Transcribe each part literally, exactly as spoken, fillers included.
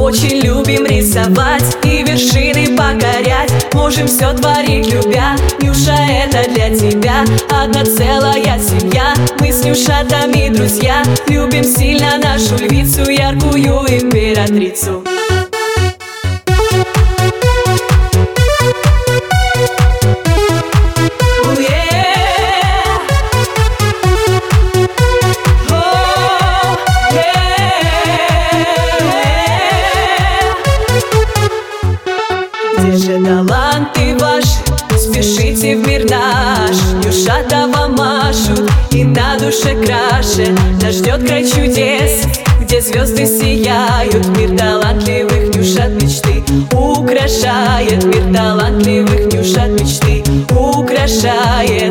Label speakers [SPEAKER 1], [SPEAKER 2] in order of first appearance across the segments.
[SPEAKER 1] очень любим рисовать и вершины покорять. Можем все творить, любя. Нюша, это для тебя одна целая семья. Мы с Нюшатами друзья. Любим сильно нашу львицу, яркую императрицу. Где же таланты ваши? Спешите в мир наш. Нюшата вам машут, и на душе краше. Нас ждет край чудес, где звезды сияют. Мир талантливых Нюшат мечты украшает. Мир талантливых Нюшат мечты украшает.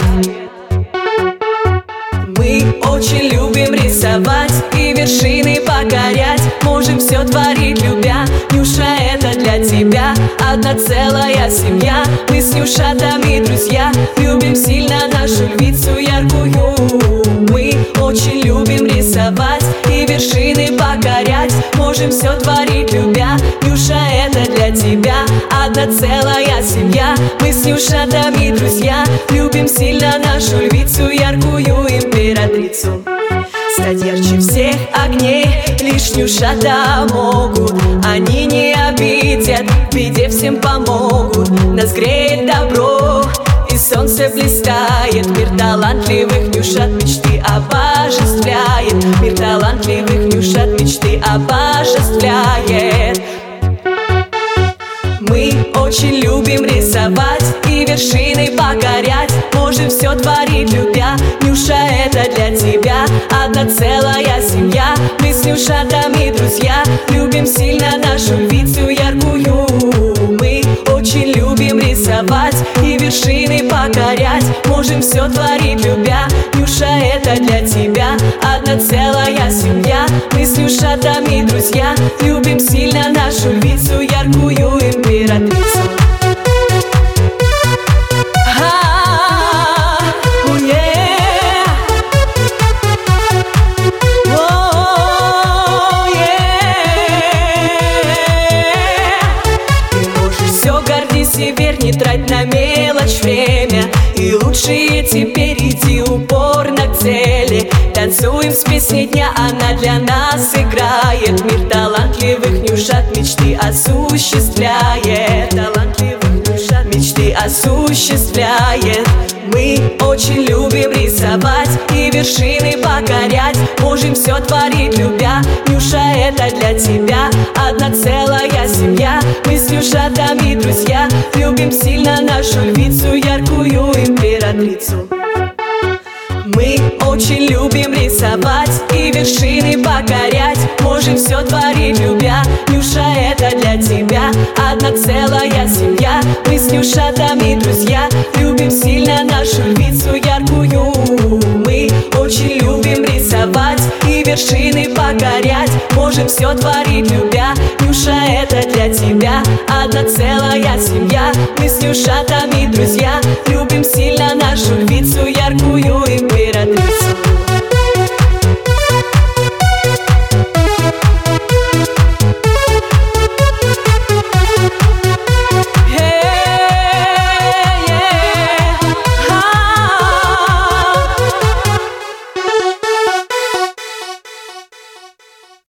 [SPEAKER 1] Мы очень любим рисовать и вершины покорять. Можем все творить, любя. Нюша, это для тебя одна целая семья. Мы с Нюшатами друзья. Любим сильно нашу львицу яркую. Мы очень любим рисовать и вершины покорять. Можем все творить, любя. Нюша, это для тебя одна целая семья. Мы с Нюшатами друзья. Любим сильно нашу львицу яркую императрицу. Стать ярче всех огней лишь Нюшата могут. Они не обидят, в беде всем помогут. Нас греет добро, и солнце блистает. Мир талантливых Нюшат мечты обожествляет. Мир талантливых Нюшат мечты обожествляет. Мы очень любим рисовать и вершины покорять. Можем все творить, любя. Нюша, это для тебя одна целая семья. Мы с Нюшатами друзья. Любим сильно нашу львицу яркую. Мы очень любим рисовать и вершины покорять. Можем все творить, любя. Нюша, это для тебя одна целая семья. Мы с Нюшатами друзья. Любим сильно нашу львицу яркую императрицу. Север, не трать на мелочь время. И лучше теперь иди упорно к цели. Танцуем с песней дня, она для нас играет. Мир талантливых Нюшат мечты осуществляет. Талантливых Нюшат мечты осуществляет. Мы очень любим рисовать и вершины покорять. Можем все творить, любя. Нюша, это для тебя одна целая семья. Мы с Нюшатами друзья. Любим сильно нашу львицу яркую императрицу. Мы очень любим рисовать и вершины покорять. Можем все творить, любя. Нюша, это для тебя одна целая семья. Мы с Нюшатами друзья. Любим сильно нашу львицу яркую. Мы очень любим рисовать и вершины покорять. Можем все творить, любя. Нюша, это для тебя одна целая семья. Мы с Нюшатами друзья. Любим сильно нашу львицу